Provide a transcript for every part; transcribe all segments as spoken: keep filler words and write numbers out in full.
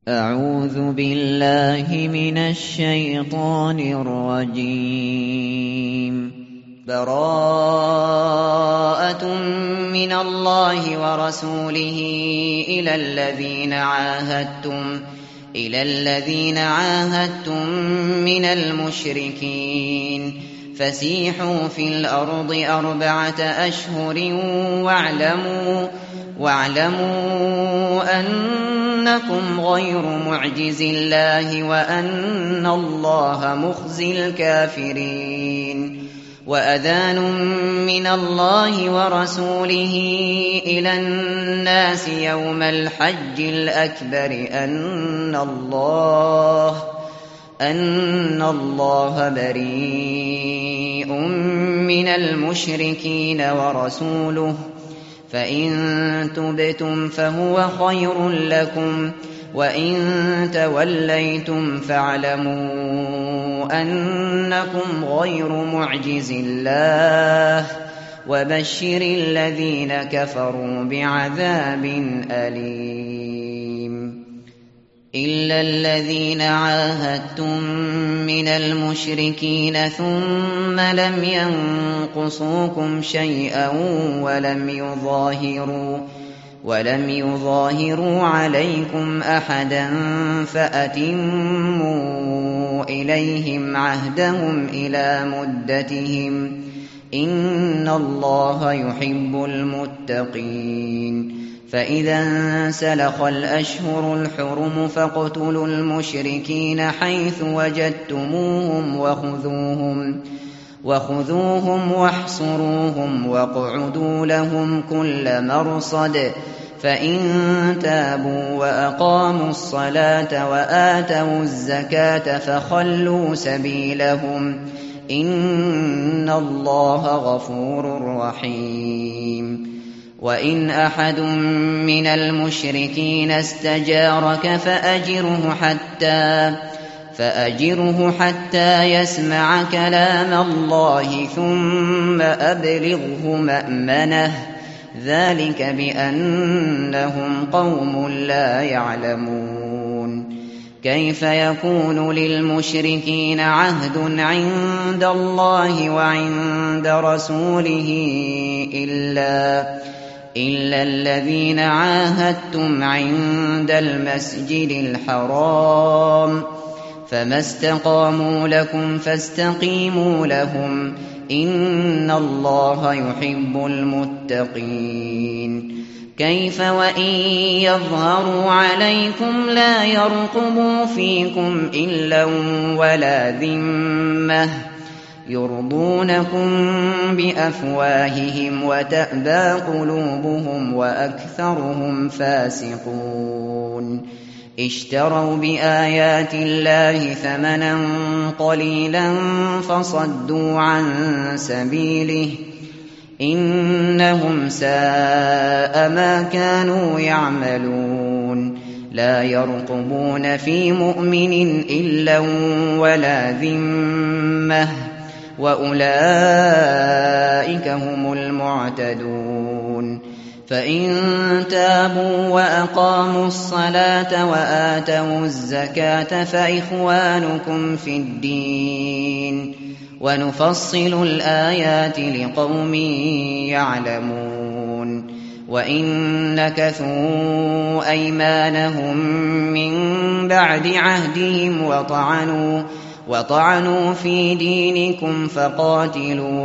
أعوذ بالله من الشيطان الرجيم. براءة من الله ورسوله إلى الذين عاهدتم إلى الذين عاهدتم من المشركين فسيحوا في الأرض أربعة أشهر واعلموا واعلموا أنكم غير معجز الله وأن الله مخزي الكافرين. وأذان من الله ورسوله إلى الناس يوم الحج الأكبر أن الله أن الله بريء من المشركين ورسوله فإن تبتم فهو خير لكم وإن توليتم فاعلموا أنكم غير معجز الله وبشر الذين كفروا بعذاب أليم. إلا الذين عاهدتم من المشركين ثم لم ينقصوكم شيئا ولم يظاهروا ولم يظاهروا عليكم أحدا فأتموا إليهم عهدهم إلى مدتهم إن الله يحب المتقين. فإذا انسلخ الأشهر الحرم فاقتلوا المشركين حيث وجدتموهم وخذوهم وخذوهم واحصروهم واقعدوا لهم كل مرصد فإن تابوا وأقاموا الصلاة وآتوا الزكاة فخلوا سبيلهم إن الله غفور رحيم. وإن أحد من المشركين استجارك فأجره حتى فأجره حتى يسمع كلام الله ثم أبلغه مأمنه ذلك بأنهم قوم لا يعلمون. كيف يكون للمشركين عهد عند الله وعند رسوله إلا إلا الذين عاهدتم عند المسجد الحرام فما استقاموا لكم فاستقيموا لهم إن الله يحب المتقين. كيف وإن يظهروا عليكم لا يرقبوا فيكم إلا ولا ذمة يرضونكم بأفواههم وتأبى قلوبهم وأكثرهم فاسقون. اشتروا بآيات الله ثمنا قليلا فصدوا عن سبيله إنهم ساء ما كانوا يعملون. لا يرقبون في مؤمن إلا ولا ذمة وأولئك هم المعتدون. فإن تابوا وأقاموا الصلاة وآتوا الزكاة فإخوانكم في الدين ونفصل الآيات لقوم يعلمون. وإن نكثوا أيمانهم من بعد عهدهم وطعنوا وطعنوا في دينكم فقاتلوا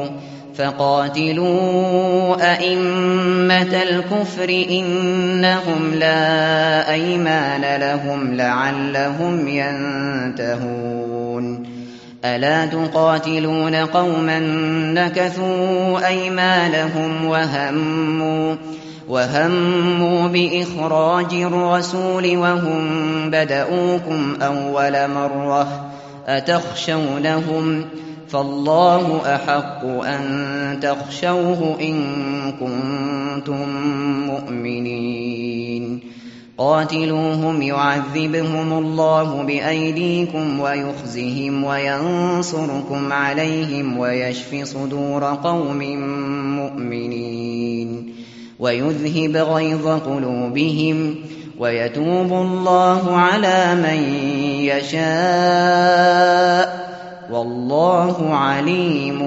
فقاتلوا أئمة الكفر إنهم لا أيمان لهم لعلهم ينتهون. ألا تقاتلون قوما نكثوا أيمانهم وهموا وهموا بإخراج الرسول وهم بدؤوكم أول مرة أتخشونهم فالله أحق أن تخشوه إن كنتم مؤمنين. قاتلوهم يعذبهم الله بأيديكم ويخزهم وينصركم عليهم ويشف صدور قوم مؤمنين ويذهب غيظ قلوبهم ويتوب الله على من يشاء والله عليم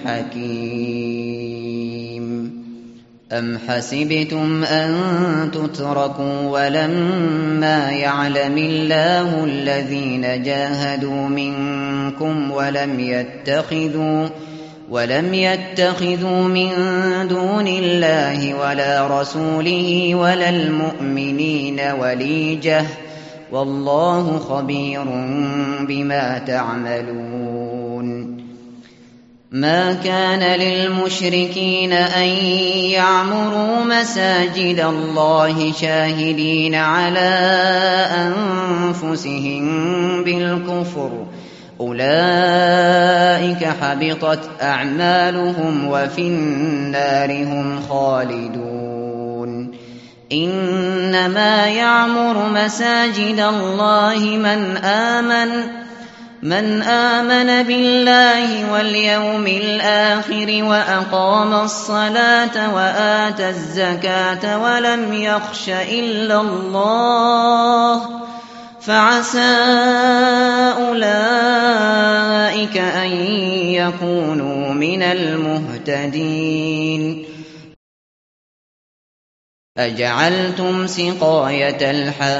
حكيم. أم حسبتم أن تتركوا ولما يعلم الله الذين جاهدوا منكم ولم يتخذوا ولم يتخذوا من دون الله ولا رسوله ولا المؤمنين وليجة والله خبير بما تعملون. ما كان للمشركين أن يعمروا مساجد الله شاهدين على أنفسهم بالكفر أولئك حبطت أعمالهم وفي النار هم خالدون. إنما يعمر مساجد الله من آمن من آمن بالله واليوم الآخر وأقام الصلاة وآتى الزكاة ولم يخش إلا الله فعسى أولئك أن يكونوا من المهتدين. أجعلتم سقاية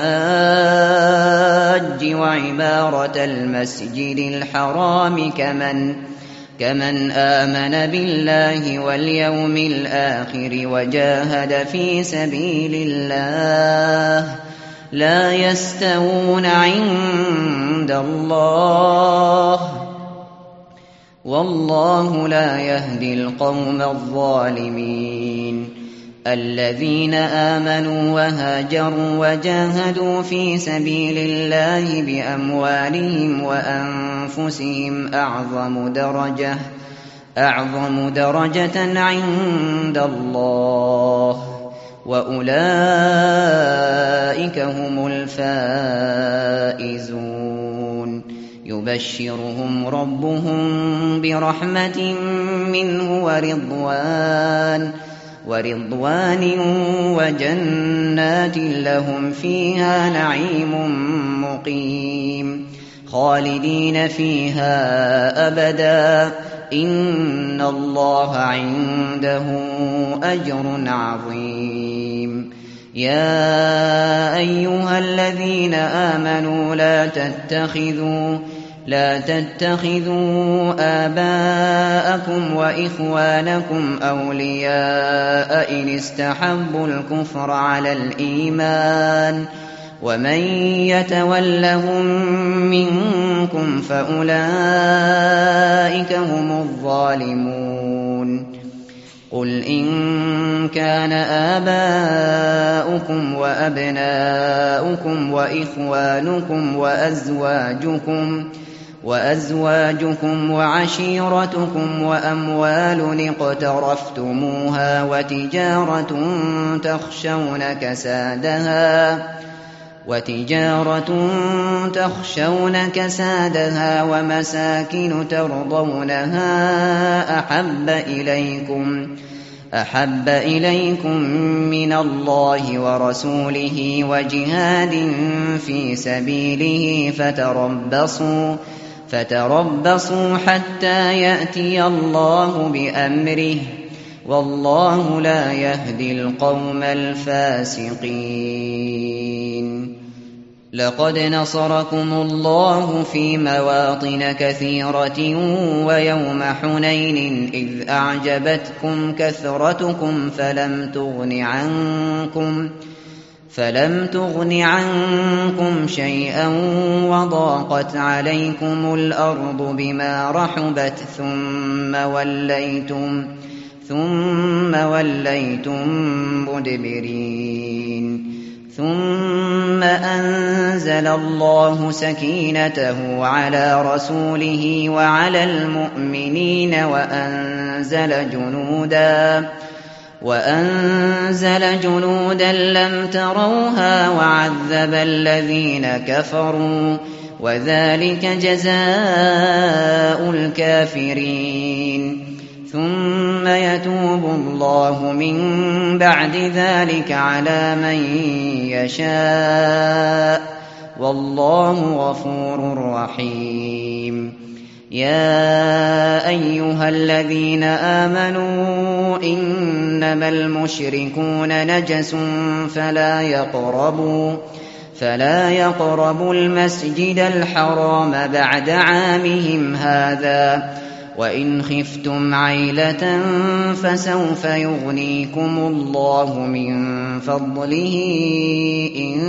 الحاج وعمارة المسجد الحرام كمن كمن آمن بالله واليوم الآخر وجاهد في سبيل الله لا يستوون عند الله والله لا يهدي القوم الظالمين. الذين آمنوا وهاجروا وجاهدوا في سبيل الله بأموالهم وأنفسهم أعظم درجة أعظم درجة عند الله وأولئك هم الفائزون. يبشرهم ربهم برحمة منه ورضوان ورضوان وجنات لهم فيها نعيم مقيم خالدين فيها أبدا إن الله عنده أجر عظيم. يا أيها الذين آمنوا لا تتخذوا لا تتخذوا آباءكم وإخوانكم أولياء إن استحبوا الكفر على الإيمان ومن يتولهم منكم فأولئك هم الظالمون. قل إن كان آباؤكم وأبناؤكم وإخوانكم وأزواجكم وأزواجكم وعشيرتكم وأموال اقترفتموها وتجارة تخشون كسادها وتجارة تخشون كسادها ومساكن ترضونها أحب إليكم أحب إليكم من الله ورسوله وجهاد في سبيله فتربصوا فتربصوا حتى يأتي الله بأمره والله لا يهدي القوم الفاسقين. لقد نصركم الله في مواطن كثيرة ويوم حنين إذ أعجبتكم كثرتكم فلم تغن عنكم فلم تغن عنكم شيئا وضاقت عليكم الأرض بما رحبت ثم وليتم ثم وليتم مدبرين. ثم أنزل الله سكينته على رسوله وعلى المؤمنين وأنزل جنودا وأنزل جنودا لم تروها وعذب الذين كفروا وذلك جزاء الكافرين. ثم يتوب الله من بعد ذلك على من يشاء والله غفور رحيم. يا أيها الذين آمنوا إنما المشركون نجس فلا يقربوا فلا يقربوا المسجد الحرام بعد عامهم هذا وإن خفتم عيلة فسوف يغنيكم الله من فضله إن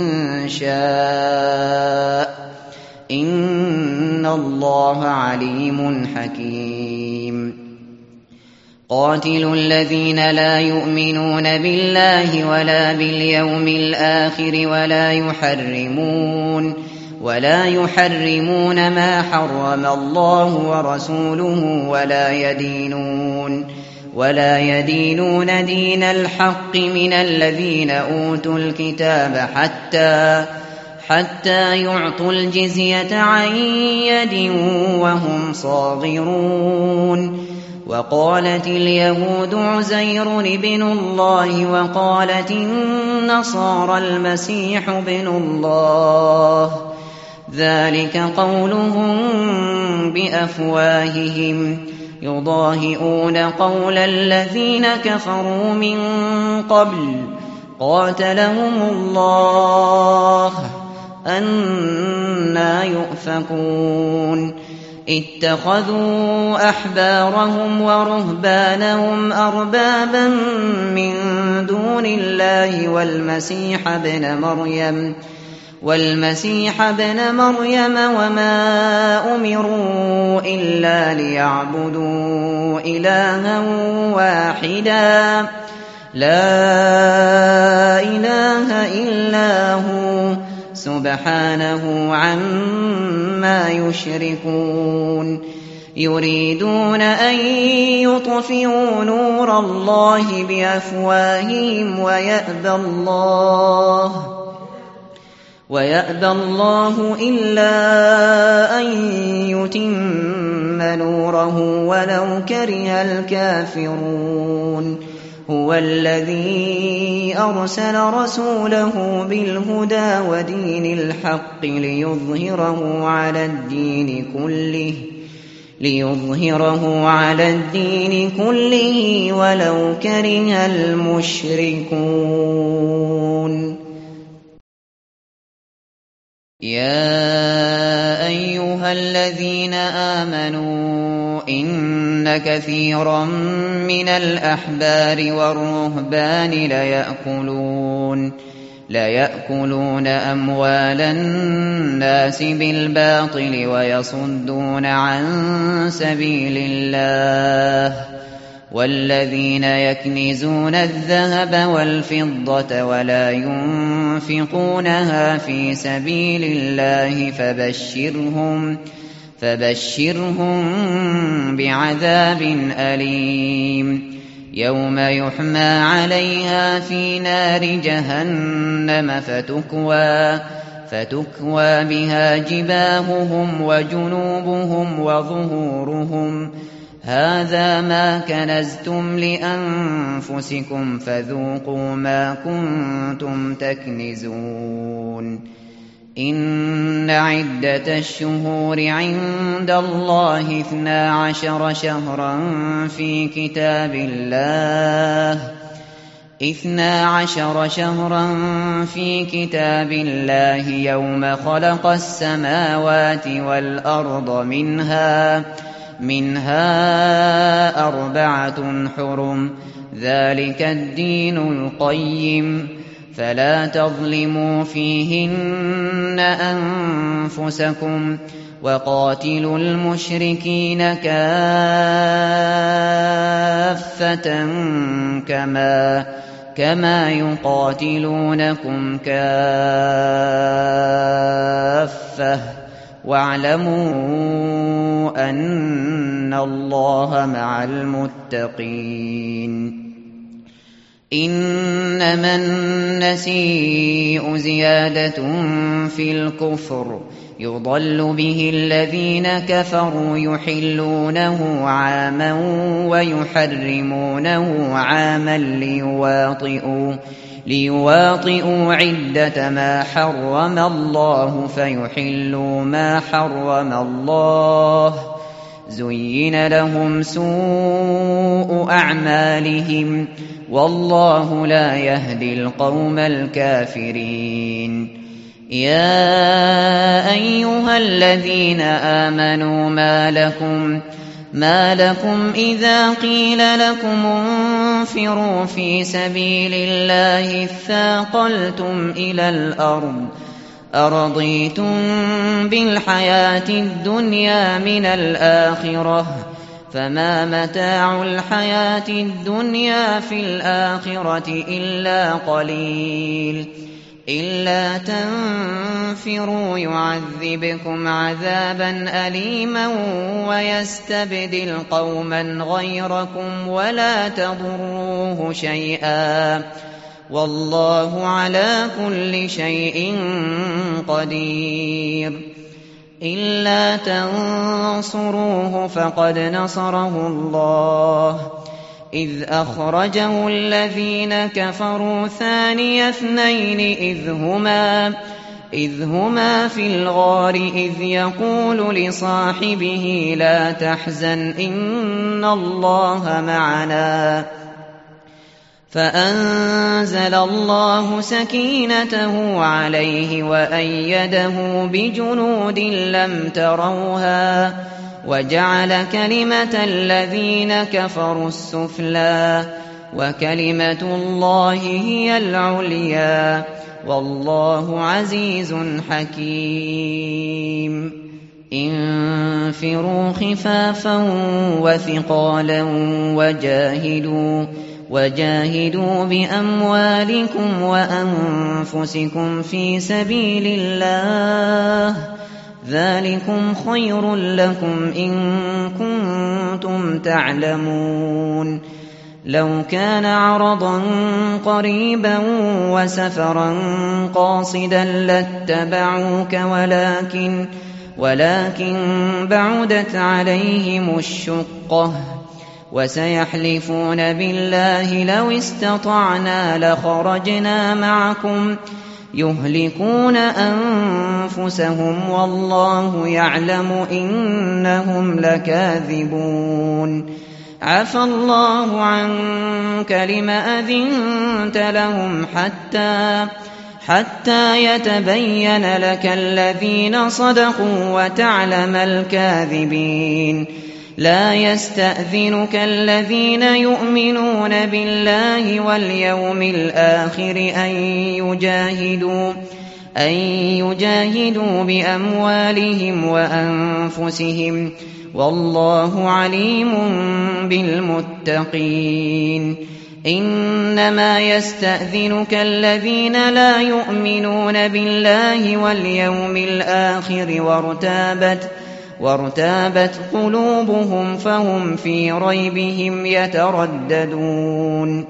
شاء إن الله عليم حكيم. قاتلوا الذين لا يؤمنون بالله ولا باليوم الآخر ولا يحرمون ولا يحرمون ما حرم الله ورسوله ولا يدينون ولا يدينون دين الحق من الذين أوتوا الكتاب حتى حتى يعطوا الجزية عن يد وهم صاغرون. وقالت اليهود عزير ابن الله وقالت النصارى المسيح ابن الله ذلك قولهم بأفواههم يضاهئون قول الذين كفروا من قبل قاتلهم الله أنى يؤفكون. اتخذوا أحبارهم ورهبانهم أربابا من دون الله والمسيح ابن مريم والمسيح ابن مريم وما أمروا إلا ليعبدوا إلها واحدا لا إله إلا هو سبحانه عما يشركون. يريدون أن يطفئوا نور الله بأفواههم ويأبى الله ويأبى الله إلا أن يتم نوره ولو كره الكافرون. هو الذي أرسل رسوله بالهدى ودين الحق ليظهره على الدين كله ليظهره على الدين كله ولو كره المشركون. يا أيها الذين آمنوا إن كثيرا من الأحبار والرهبان ليأكلون ليأكلون أموال الناس بالباطل ويصدون عن سبيل الله والذين يكنزون الذهب والفضة ولا ينفقونها في سبيل الله فبشرهم فبشرهم بعذاب أليم. يوم يحمى عليها في نار جهنم فتكوى فتكوى بها جباههم وجنوبهم وظهورهم هذا ما كنزتم لأنفسكم فذوقوا ما كنتم تكنزون. إن عدة الشهور عند الله اثنا عشر شهرا في كتاب الله اثنا عشر شهرا في كتاب الله يوم خلق السماوات والأرض منها منها أربعة حرم ذلك الدين القيم فلا تظلموا فيهن أنفسكم وقاتلوا المشركين كافة كما كما يقاتلونكم كافة واعلموا أن الله مع المتقين. إنما النسيء زيادة في الكفر يضل به الذين كفروا يحلونه عاما ويحرمونه عاما ليواطئوا, ليواطئوا عدة ما حرم الله فيحلوا ما حرم الله. زين لهم سوء أعمالهم والله لا يهدي القوم الكافرين. يا أيها الذين آمنوا ما لكم ما لكم إذا قيل لكم انفروا في سبيل الله اثاقلتم إلى الأرض أرضيتم بالحياة الدنيا من الآخرة فما متاع الحياة الدنيا في الآخرة إلا قليل. إلا تنفروا يعذبكم عذابا أليما ويستبدل قوما غيركم ولا تضروه شيئا والله على كل شيء قدير. إلا تنصروه فقد نصره الله إذ أخرجه الذين كفروا ثاني اثنين إذ هما, إذ هما في الغار إذ يقول لصاحبه لا تحزن إن الله معنا فأنزل الله سكينته عليه وأيده بجنود لم تروها وجعل كلمة الذين كفروا السفلى وكلمة الله هي العليا والله عزيز حكيم. انفروا خفافا وثقالا وجاهدوا وجاهدوا بأموالكم وأنفسكم في سبيل الله ذلكم خير لكم إن كنتم تعلمون. لو كان عرضا قريبا وسفرا قاصدا لاتبعوك ولكن, ولكن بعدت عليهم الشقة وسيحلفون بالله لو استطعنا لخرجنا معكم يهلكون أنفسهم والله يعلم إنهم لكاذبون. عفى الله عنك لم أذنت لهم حتى حتى يتبين لك الذين صدقوا وتعلم الكاذبين. لا يستأذنك الذين يؤمنون بالله واليوم الآخر أن يجاهدوا, أن يجاهدوا بأموالهم وأنفسهم والله عليم بالمتقين. إنما يستأذنك الذين لا يؤمنون بالله واليوم الآخر وارتابت وارتابت قلوبهم فهم في ريبهم يترددون.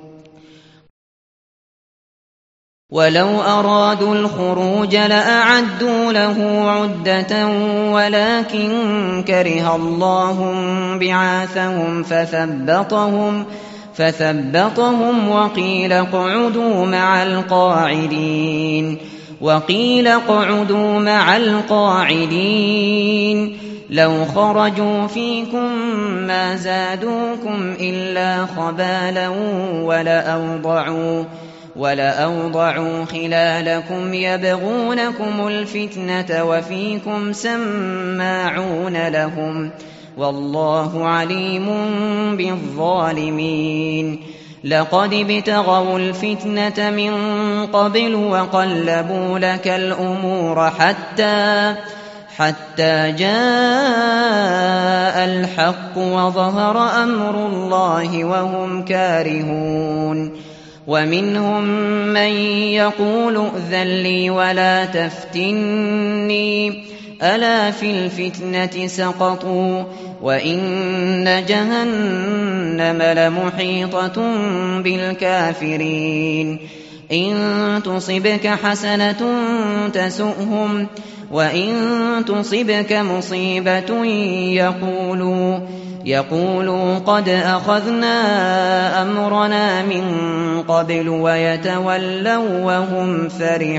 ولو أرادوا الخروج لأعدوا له عدة ولكن كره الله بعاثهم فثبطهم, فثبطهم وقيل اقعدوا مع القاعدين وقيل اقعدوا مع القاعدين. لو خرجوا فيكم ما زادوكم إلا خبالا ولأوضعوا, ولأوضعوا خلالكم يبغونكم الفتنة وفيكم سماعون لهم والله عليم بالظالمين. لقد ابتغوا الفتنة من قبل وقلبوا لك الأمور حتى حتى جاء الحق وظهر أمر الله وهم كارهون. ومنهم من يقول ائذن لي ولا تفتني ألا في الفتنة سقطوا وإن جهنم لمحيطة بالكافرين إن تصبك حسنة تسؤهم وإن تصبك مصيبة يقولوا يقولوا قد أخذنا أمرنا من قبل ويتولوا وهم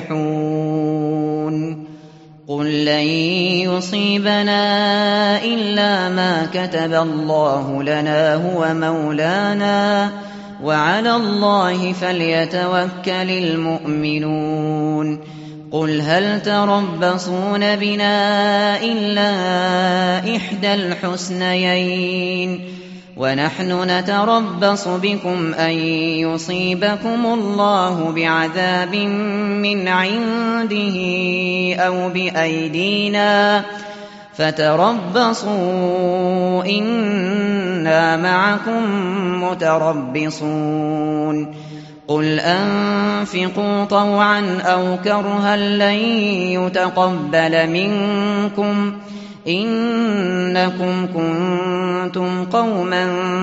فرحون قل لن يصيبنا إلا ما كتب الله لنا هو مولانا وعلى الله فليتوكل المؤمنون قل هل تربصون بنا إلا إحدى الحسنيين ونحن نتربص بكم أن يصيبكم الله بعذاب من عنده أو بأيدينا فتربصوا إنا معكم متربصون قل أنفقوا طوعا أو كرها لن يتقبل منكم إنكم كنتم قوما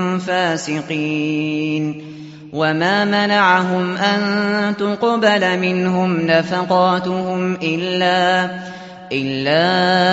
فاسقين وما منعهم أن تقبل منهم نفقاتهم إلا إلا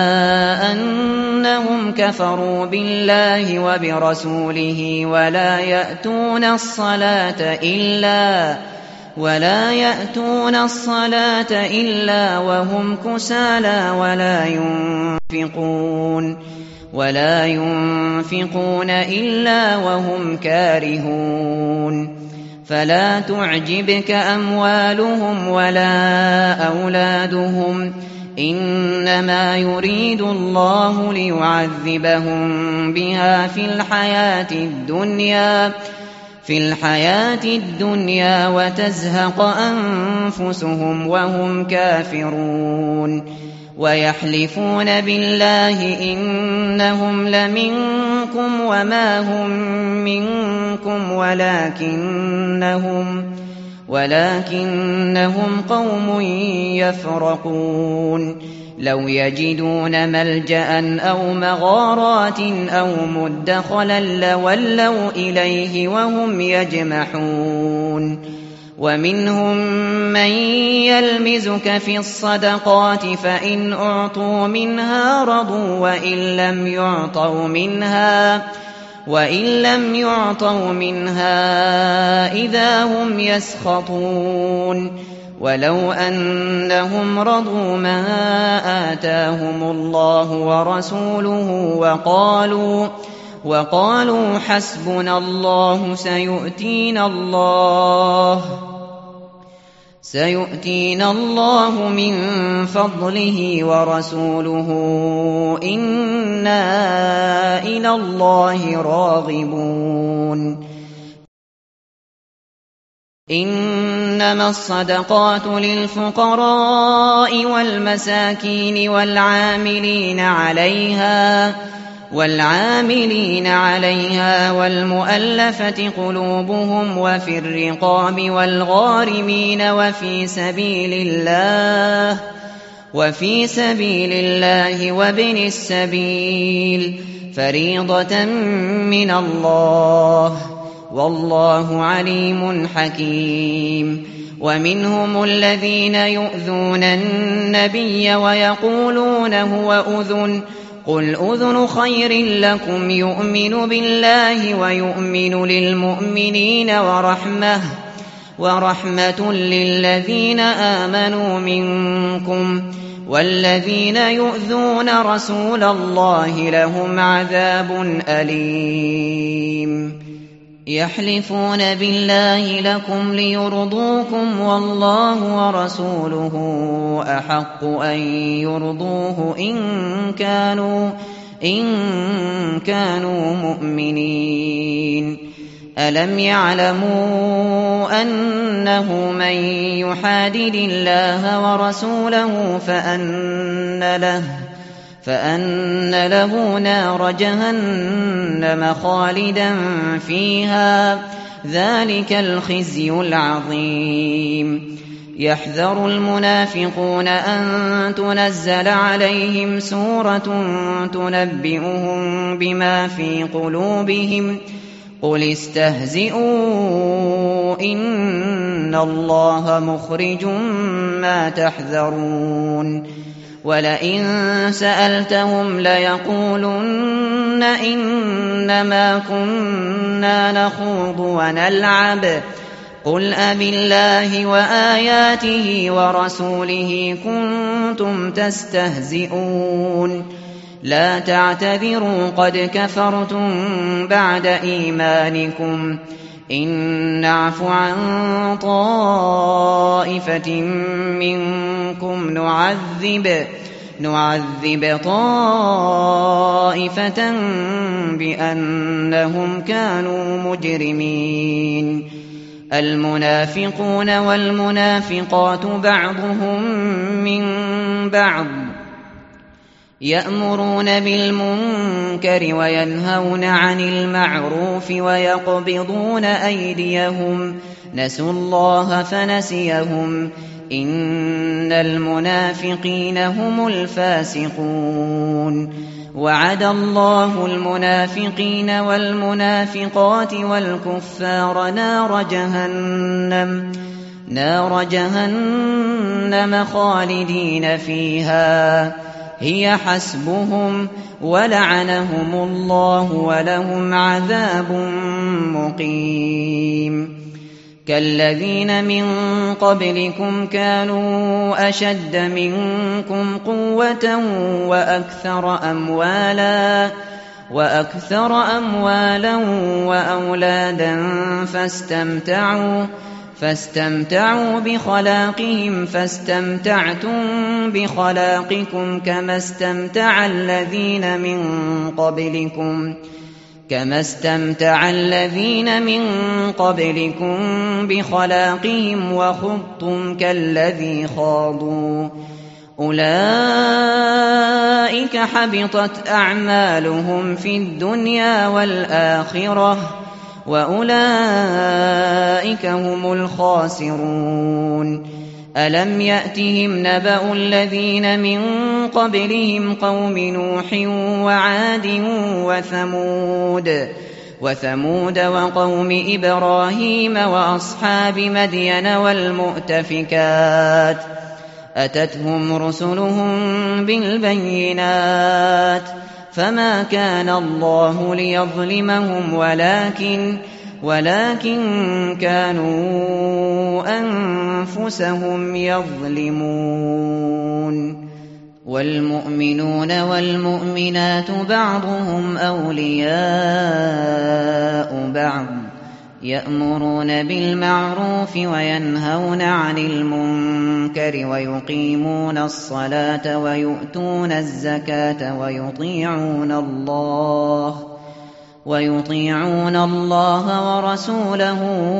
أنهم كفروا بالله وبرسوله ولا يأتون الصلاة إلا ولا يأتون الصلاة إلا وهم كسالى ولا ينفقون ولا ينفقون إلا وهم كارهون فلا تعجبك أموالهم ولا أولادهم إنما يريد الله ليعذبهم بها في الحياة الدنيا في الحياة الدنيا وتزهق أنفسهم وهم كافرون ويحلفون بالله إنهم لمنكم وما هم منكم ولكنهم ولكنهم قوم يفرقون لو يجدون ملجأ أو مغارات أو مدخلا لولوا إليه وهم يجمحون ومنهم من يلمزك في الصدقات فإن أعطوا منها رضوا وإن لم يعطوا منها وإن لم يعطوا منها إذا هم يسخطون ولو أنهم رضوا ما آتاهم الله ورسوله وقالوا وقالوا حسبنا الله سيؤتينا الله سيؤتينا الله من فضله ورسوله إنا إلى الله راغبون إنما الصدقات للفقراء والمساكين والعاملين عليها والعاملين عليها والمؤلفة قلوبهم وفي الرقاب والغارمين وفي سبيل الله وفي سبيل الله وابن السبيل فريضة من الله والله عليم حكيم ومنهم الذين يؤذون النبي ويقولون هو أذن قل أذن خير لكم يؤمن بالله ويؤمن للمؤمنين ورحمة ورحمة للذين آمنوا منكم والذين يؤذون رسول الله لهم عذاب أليم يحلفون بالله لكم ليرضوكم والله ورسوله أحق أن يرضوه إن كانوا إن كانوا مؤمنين ألم يعلموا أنه من يحادد الله ورسوله فأن له فأن له نار جهنم خالدا فيها ذلك الخزي العظيم يحذر المنافقون أن تنزل عليهم سورة تنبئهم بما في قلوبهم قل استهزئوا إن الله مخرج ما تحذرون ولئن سألتهم ليقولن إنما كنا نخوض ونلعب قل أبالله وآياته ورسوله كنتم تستهزئون لا تعتذروا قد كفرتم بعد إيمانكم إن نعف عن طائفة منكم نعذب نعذب طائفة بأنهم كانوا مجرمين المنافقون والمنافقات بعضهم من بعض يأمرون بالمنكر وينهون عن المعروف ويقبضون أيديهم نسوا الله فنسيهم إن المنافقين هم الفاسقون وعد الله المنافقين والمنافقات والكفار نار جهنم نار جهنم خالدين فيها هي حسبهم ولعنهم الله ولهم عذاب مقيم كالذين من قبلكم كانوا أشد منكم قوة وأكثر أموالا وأكثر أموالا وأولادا فاستمتعوا فاستمتعوا بخلاقهم فاستمتعتم بخلاقكم كما استمتع الذين من قبلكم كما استمتع الذين من قبلكم بخلاقهم وخضتم كالذي خاضوا أولئك حبطت أعمالهم في الدنيا والآخرة وأولئك هم الخاسرون ألم يأتهم نبأ الذين من قبلهم قوم نوح وعاد وثمود وثمود وقوم إبراهيم وأصحاب مدين والمؤتفكات أتتهم رسلهم بالبينات فما كان الله ليظلمهم ولكن ولكن كانوا أنفسهم يظلمون والمؤمنون والمؤمنات بعضهم أولياء بعض يأمرون بالمعروف وينهون عن المنكر ويقيمون الصلاة ويؤتون الزكاة ويطيعون الله ويطيعون الله ورسوله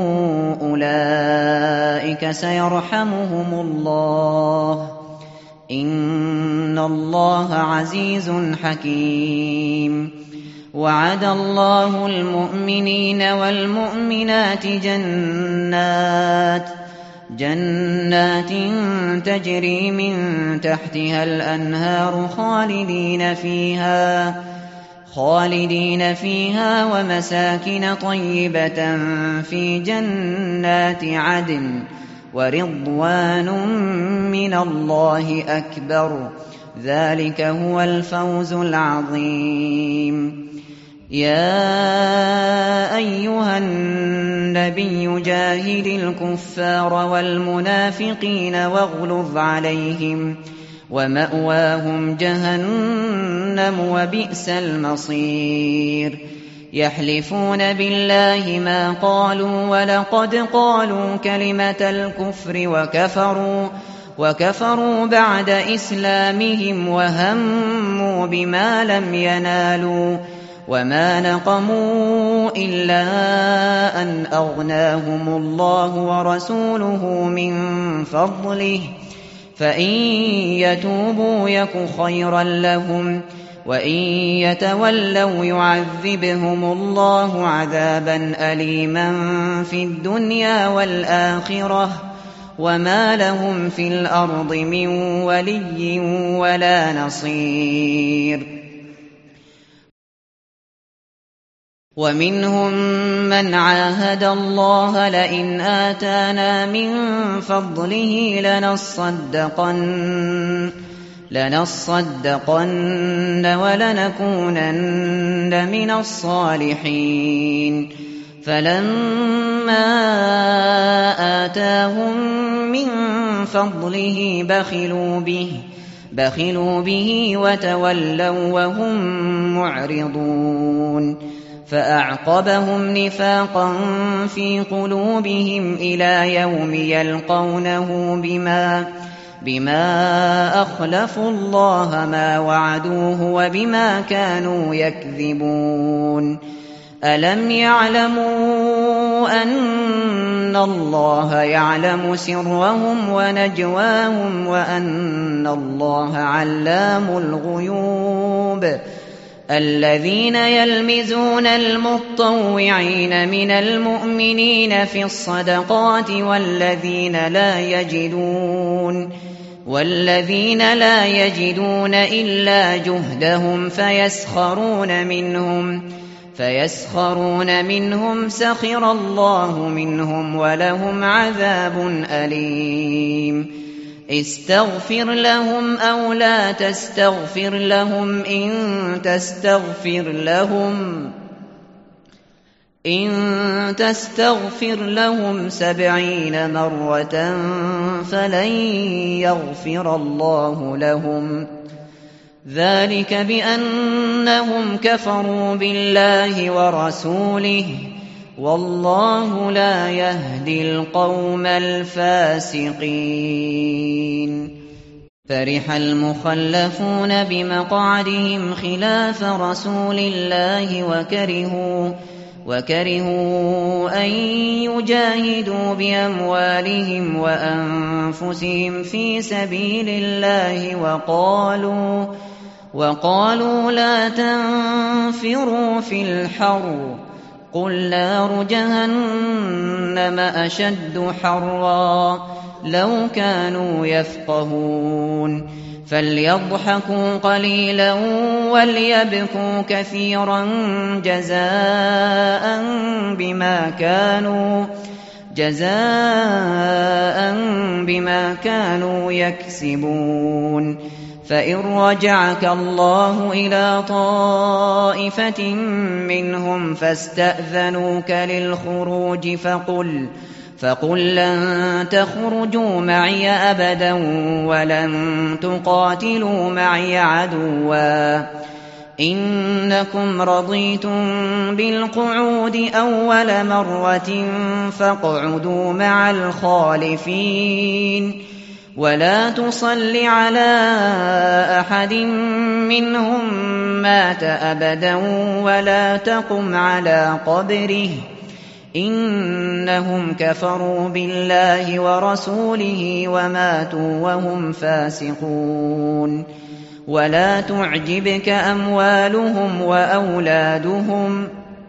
أولئك سيرحمهم الله إن الله عزيز حكيم وعد الله المؤمنين والمؤمنات جنات جنات تجري من تحتها الأنهار خالدين فيها خالدين فيها ومساكن طيبة في جنات عدن ورضوان من الله أكبر ذلك هو الفوز العظيم يا أيها النبي جاهد الكفار والمنافقين واغلظ عليهم ومأواهم جهنم وبئس المصير يحلفون بالله ما قالوا ولقد قالوا كلمة الكفر وكفروا وكفروا بعد إسلامهم وهموا بما لم ينالوا وما نقموا إلا أن أغناهم الله ورسوله من فضله فإن يتوبوا يك خيرا لهم وإن يتولوا يعذبهم الله عذابا أليما في الدنيا والآخرة وما لهم في الأرض من ولي ولا نصير. ومنهم من عاهد الله لئن آتانا من فضله لنصدقن لنصدقن ولنكونن من الصالحين. فلما آتاهم من فضله بخلوا به بخلوا به وتولوا وهم معرضون. فأعقبهم نفاقا في قلوبهم إلى يوم يلقونه بما بما أخلفوا الله ما وعدوه وبما كانوا يكذبون. ألم يعلموا أن الله يعلم سرهم ونجواهم وأن الله علام الغيوب. الذين يلمزون المطوعين من المؤمنين في الصدقات والذين لا يجدون والذين لا يجدون إلا جهدهم فيسخرون منهم فيسخرون منهم سخر الله منهم ولهم عذاب أليم. استغفر لهم أو لا تستغفر لهم إن تستغفر لهم إن تستغفر لهم سبعين مرة فلن يغفر الله لهم. ذلك بأنهم كفروا بالله ورسوله والله لا يهدي القوم الفاسقين. فرح المخلفون بمقعدهم خلاف رسول الله وكرهوا وكرهوا أن يجاهدوا بأموالهم وأنفسهم في سبيل الله وقالوا وقالوا لا تنفروا في الحر قل نار جهنم أشد حرا لو كانوا يفقهون. فليضحكوا قليلا وليبكوا كثيرا جزاء بما كانوا جزاء بما كانوا يكسبون. فإن رجعك الله إلى طائفة منهم فاستأذنوك للخروج فقل فقل لن تخرجوا معي أبدا ولن تقاتلوا معي عدوا إنكم رضيتم بالقعود أول مرة فاقعدوا مع الخالفين. ولا تصل على أحد منهم مات أبدا ولا تقم على قبره إنهم كفروا بالله ورسوله وماتوا وهم فاسقون. ولا تعجبك أموالهم وأولادهم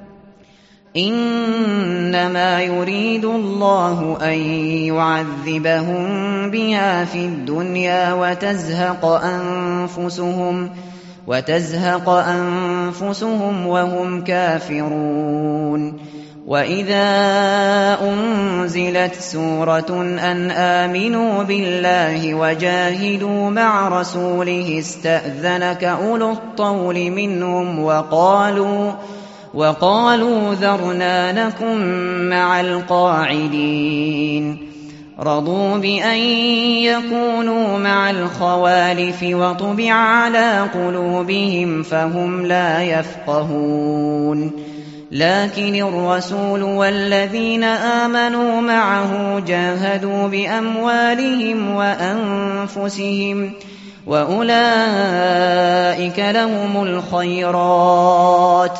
إنما يريد الله أن يعذبهم بها في الدنيا وتزهق أنفسهم وتزهق أنفسهم وهم كافرون. وإذا أنزلت سورة أن آمنوا بالله وجاهدوا مع رسوله استأذنك أولو الطول منهم وقالوا وقالوا ذرنا نكن مع القاعدين. رضوا بأن يكونوا مع الخوالف وطبع على قلوبهم فهم لا يفقهون. لكن الرسول والذين آمنوا معه جاهدوا بأموالهم وأنفسهم وأولئك لهم الخيرات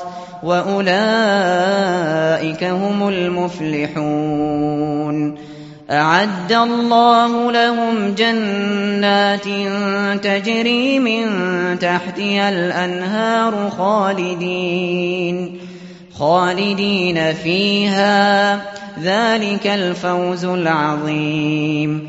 وأولئك هم المفلحون. أعد الله لهم جنات تجري من تحتها الأنهار خالدين خالدين فيها ذلك الفوز العظيم.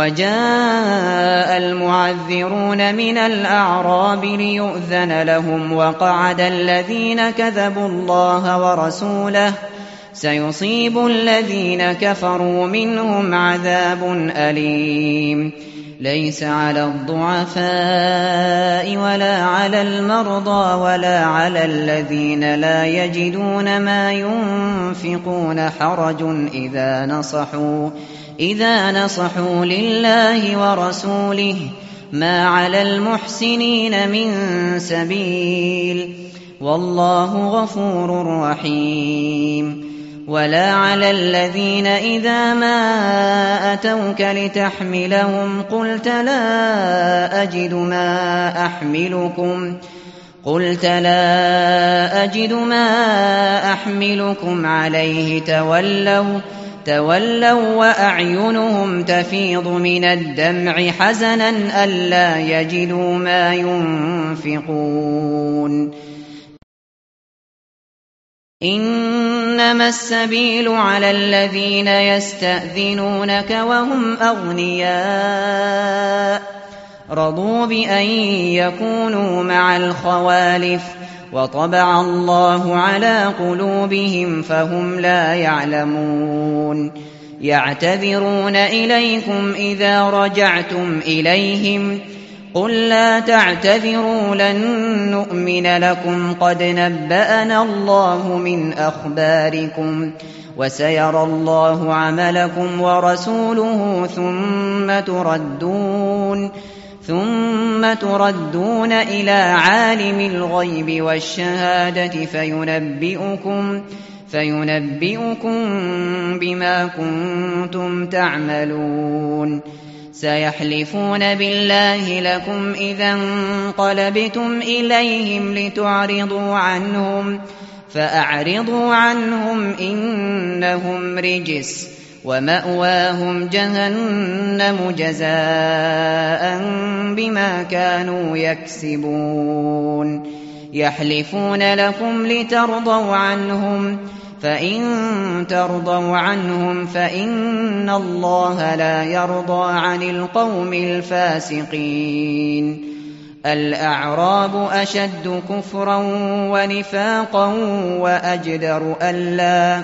وجاء المعذرون من الأعراب ليؤذن لهم وقعد الذين كذبوا الله ورسوله سيصيب الذين كفروا منهم عذاب أليم. ليس على الضعفاء ولا على المرضى ولا على الذين لا يجدون ما ينفقون حرج إذا نصحوا إذا نصحوا لله ورسوله ما على المحسنين من سبيل والله غفور رحيم. ولا على الذين إذا ما أتوك لتحملهم قلت لا أجد ما أحملكم قلت لا أجد ما أحملكم عليه تولوا تولوا وأعينهم تفيض من الدمع حزنا ألا يجدوا ما ينفقون. إنما السبيل على الذين يستأذنونك وهم أغنياء رضوا بأن يكونوا مع الخوالف وطبع الله على قلوبهم فهم لا يعلمون. يعتذرون إليكم إذا رجعتم إليهم قل لا تعتذروا لن نؤمن لكم قد نبأنا الله من أخباركم وسيرى الله عملكم ورسوله ثم تردون ثم تردون إلى عالم الغيب والشهادة فينبئكم فينبئكم بما كنتم تعملون. سيحلفون بالله لكم إذا انقلبتم إليهم لتعرضوا عنهم فأعرضوا عنهم إنهم رجس ومأواهم جهنم جزاء بما كانوا يكسبون. يحلفون لكم لترضوا عنهم فإن ترضوا عنهم فإن الله لا يرضى عن القوم الفاسقين. الأعراب أشد كفرا ونفاقا وأجدر ألا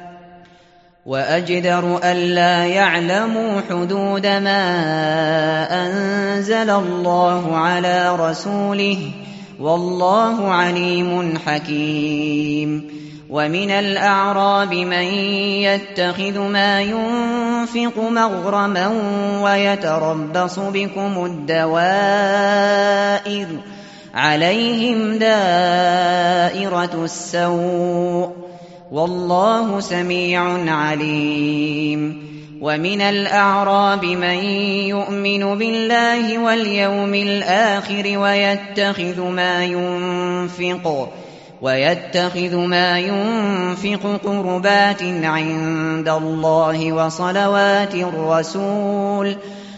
وأجدر ألا يعلموا حدود ما أنزل الله على رسوله والله عليم حكيم. ومن الأعراب من يتخذ ما ينفق مغرما ويتربص بكم الدوائر عليهم دائرة السوء والله سميع عليم. ومن الأعراب من يؤمن بالله واليوم الآخر ويتخذ ما ينفق ويتخذ ما ينفق قربات عند الله وصلوات الرسول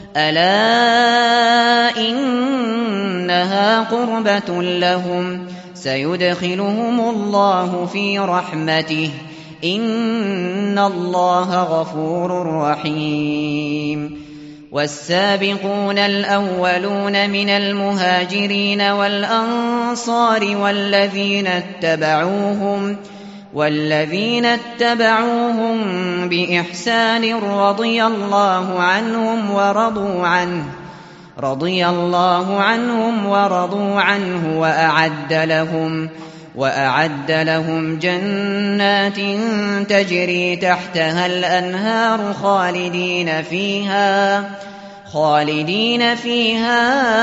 ألا إنها قربة لهم سيدخلهم الله في رحمته إن الله غفور رحيم. والسابقون الأولون من المهاجرين والأنصار والذين اتبعوهم والذين اتبعوهم بإحسان رضي الله عنهم ورضوا عنه رضي الله عنهم ورضوا عنه وأعد لهم وأعد لهم جنات تجري تحتها الأنهار خالدين فيها خالدين فيها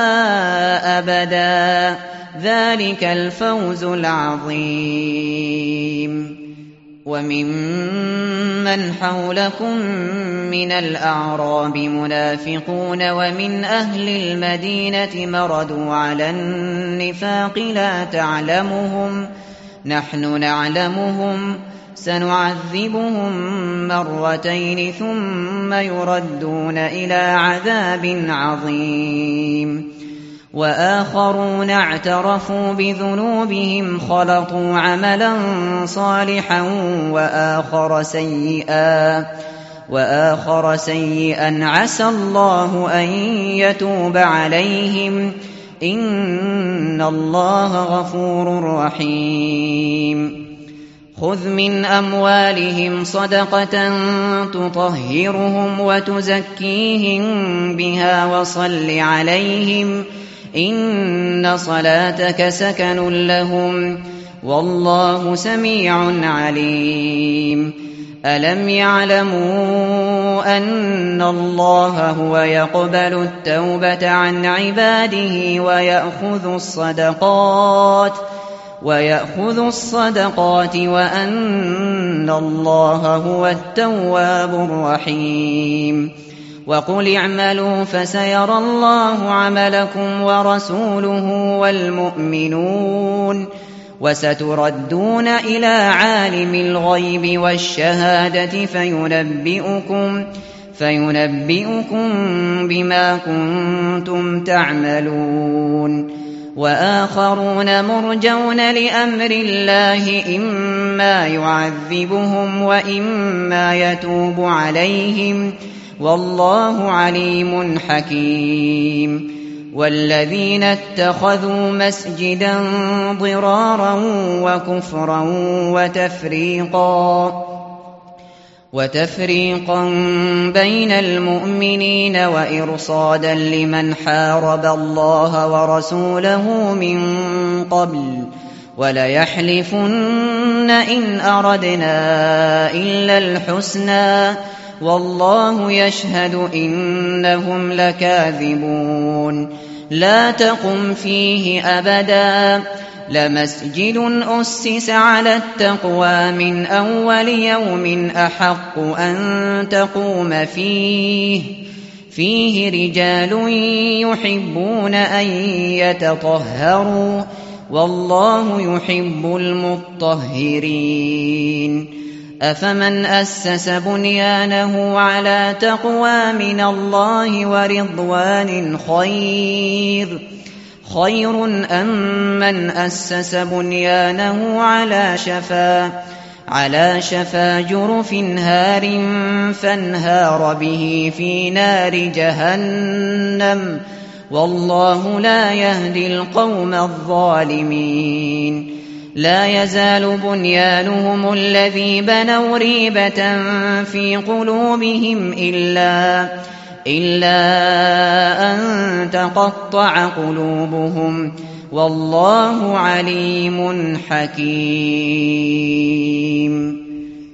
أبدا ذلك الفوز العظيم. وممن حولكم من الأعراب منافقون ومن أهل المدينة مردوا على النفاق لا تعلمهم نحن نعلمهم سنعذبهم مرتين ثم يردون إلى عذاب عظيم. وآخرون اعترفوا بذنوبهم خلطوا عملا صالحا وآخر سيئا وآخر سيئا عسى الله أن يتوب عليهم إن الله غفور رحيم خذ من أموالهم صدقة تطهرهم وتزكيهم بها وصل عليهم إن صلاتك سكن لهم والله سميع عليم ألم يعلموا أن الله هو يقبل التوبة عن عباده ويأخذ الصدقات ويأخذ الصدقات وأن الله هو التواب الرحيم وقل اعملوا فسيرى الله عملكم ورسوله والمؤمنون وستردون إلى عالم الغيب والشهادة فينبئكم فينبئكم بما كنتم تعملون وآخرون مرجون لأمر الله إما يعذبهم وإما يتوب عليهم والله عليم حكيم والذين اتخذوا مسجدا ضرارا وكفرا وتفريقا وتفريقا بين المؤمنين وإرصادا لمن حارب الله ورسوله من قبل وليحلفن إن أردنا إلا الحسنى والله يشهد إنهم لكاذبون لا تقم فيه أبدا لمسجد أسس على التقوى من أول يوم أحق أن تقوم فيه فيه رجال يحبون أن يتطهروا والله يحب المطهرين أفمن أسس بنيانه على تقوى من الله ورضوان خير خير أم من أسس بنيانه على شفا على شفا جرف هار فانهار به في نار جهنم والله لا يهدي القوم الظالمين لا يزال بنيانهم الذي بنوا ريبة في قلوبهم إلا إلا أن تقطع قلوبهم والله عليم حكيم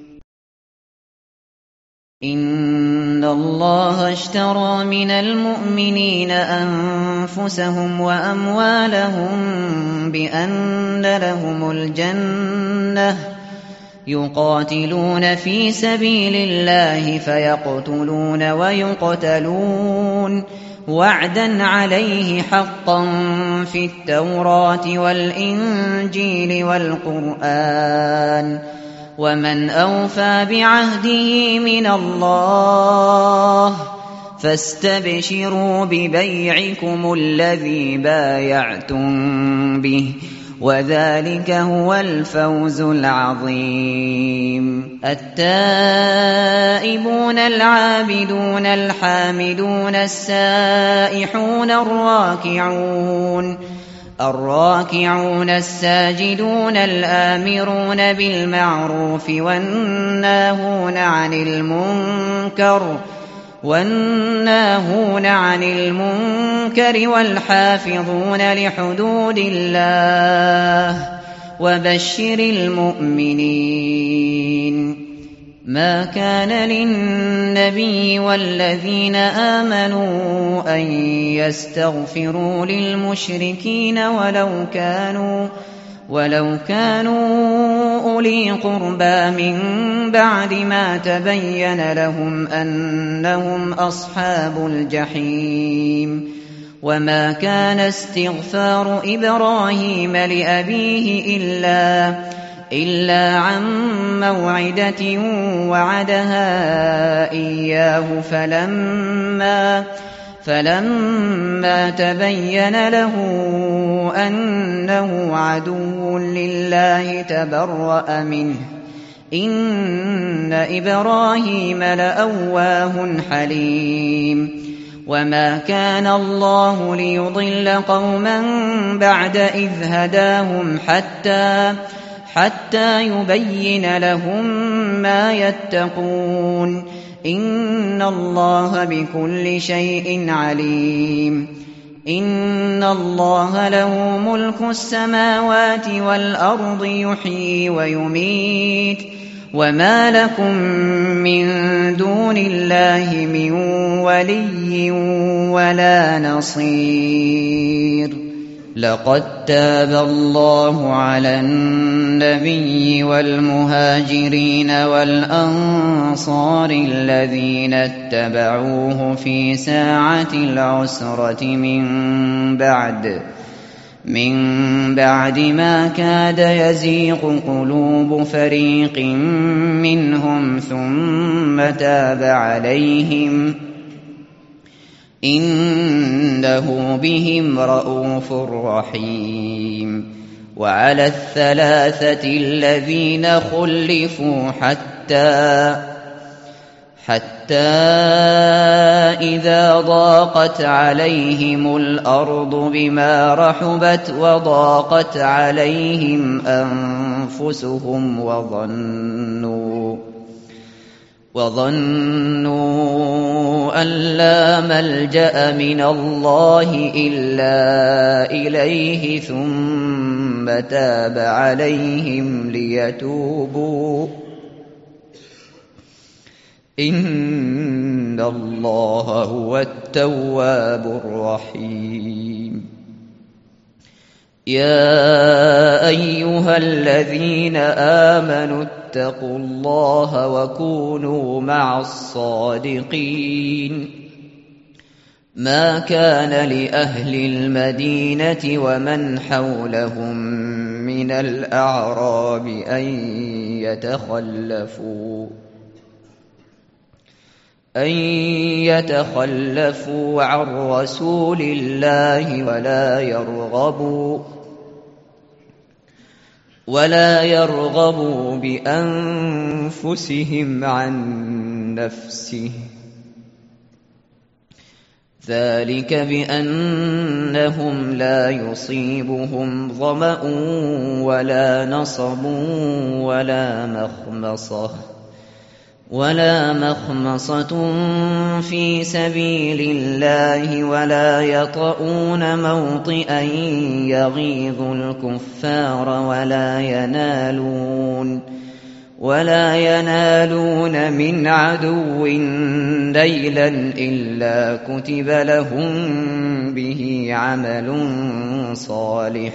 إن الله اشترى من المؤمنين أنفسهم وأموالهم بأن لهم الجنة يقاتلون في سبيل الله فيقتلون ويقتلون وعدا عليه حقا في التوراة والإنجيل والقرآن ومن أوفى بعهده من الله فاستبشروا ببيعكم الذي بايعتم به وذلك هو الفوز العظيم التائبون العابدون الحامدون السائحون الراكعون الراكعون الساجدون الآمرون بالمعروف والناهون عن المنكر والناهون عن المنكر والحافظون لحدود الله وبشر المؤمنين ما كان للنبي والذين آمنوا أن يستغفروا للمشركين ولو كانوا ولو كانوا أولي قربى من بعد ما تبين لهم أنهم أصحاب الجحيم وما كان استغفار إبراهيم لأبيه إلا إلا عن موعدة وعدها إياه فلما فلما تبين له أنه عدو لله تبرأ منه إن إبراهيم لأواه حليم وما كان الله ليضل قوما بعد إذ هداهم حتى حتى يبين لهم ما يتقون إن الله بكل شيء عليم إن الله له ملك السماوات والأرض يحيي ويميت وما لكم من دون الله من ولي ولا نصير لقد تاب الله على النبي والمهاجرين والأنصار الذين اتبعوه في ساعة العسرة من بعد من بعد ما كاد يزيغ قلوب فريق منهم ثم تاب عليهم إنه بهم رءوف رحيم وعلى الثلاثة الذين خلفوا حتى حتى إذا ضاقت عليهم الأرض بما رحبت وضاقت عليهم أنفسهم وظنوا وظنوا أن لا ملجأ من الله إلا إليه ثم تاب عليهم ليتوبوا إن الله هو التواب الرحيم يا أيها الذين آمنوا اتقوا الله وكونوا مع الصادقين ما كان لأهل المدينة ومن حولهم من الأعراب أن يتخلفوا أن يتخلفوا عن رسول الله ولا يرغبوا ولا يرغبوا بأنفسهم عن نفسه ذلك بأنهم لا يصيبهم ظمأ ولا نصب ولا مخمصة ولا مخمصة في سبيل الله ولا يطؤون موطئا يغيظ الكفار ولا ينالون ولا ينالون من عدو نيلا إلا كتب لهم به عمل صالح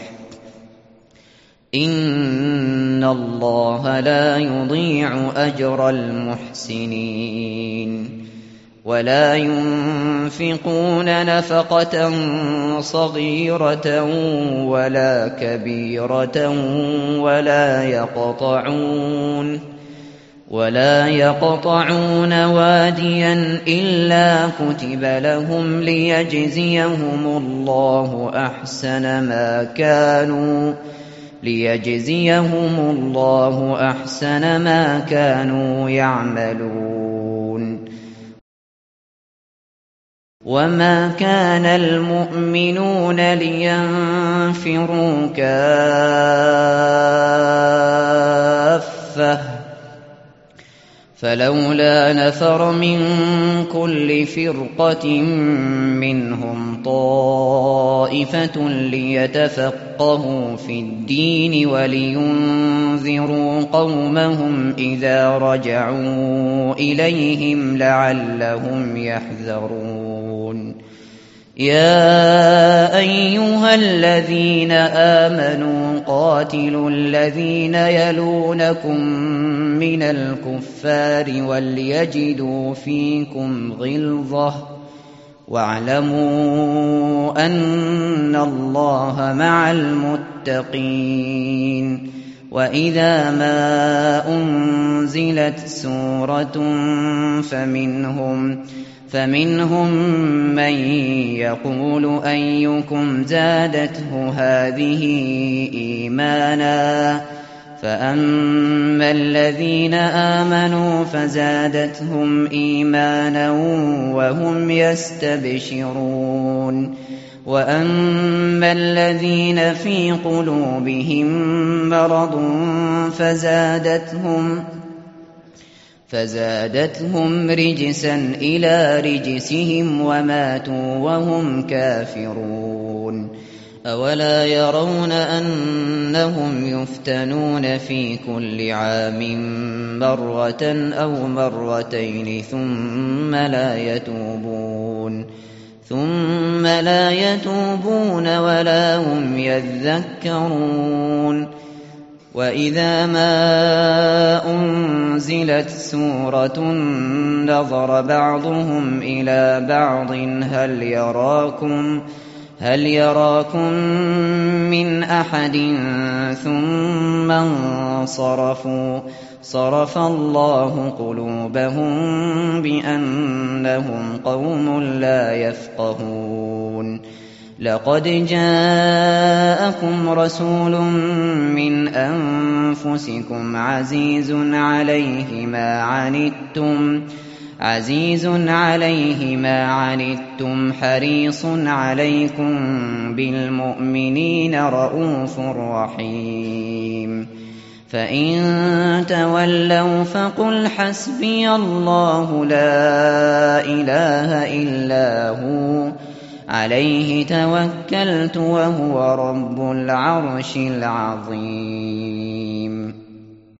إن الله لا يضيع أجر المحسنين ولا ينفقون نفقة صغيرة ولا كبيرة ولا يقطعون ولا يقطعون واديا إلا كتب لهم ليجزيهم الله أحسن ما كانوا ليجزيهم الله أحسن ما كانوا يعملون وما كان المؤمنون لينفروا كافة فلولا نفر من كل فرقة منهم طائفة ليتفقهوا في الدين ولينذروا قومهم إذا رجعوا إليهم لعلهم يحذرون يا أيها الذين آمنوا قاتلوا الذين يلونكم من الكفار وليجدوا فيكم غلظة واعلموا أن الله مع المتقين وإذا ما أنزلت سورة فمنهم فمنهم من يقول أيكم زادته هذه إيمانا فأما الذين آمنوا فزادتهم إيمانا وهم يستبشرون وأما الذين في قلوبهم مرض فزادتهم فزادتهم رجسا إلى رجسهم وماتوا وهم كافرون أولا يرون أنهم يفتنون في كل عام مرة أو مرتين ثم لا يتوبون ثم لا يتوبون ولا هم يذكرون وإذا ما أنزلت سورة نظر بعضهم إلى بعض هل يراكم هل يراكم من أحد ثم انصرفوا صرف الله قلوبهم بأنهم قوم لا يفقهون لقد جاءكم رسول من أنفسكم عزيز عليه ما عنتم عزيز عليه ما عنتم حريص عليكم بالمؤمنين رءوف رحيم فإن تولوا فقل حسبي الله لا إله إلا هو عليه توكلت وهو رب العرش العظيم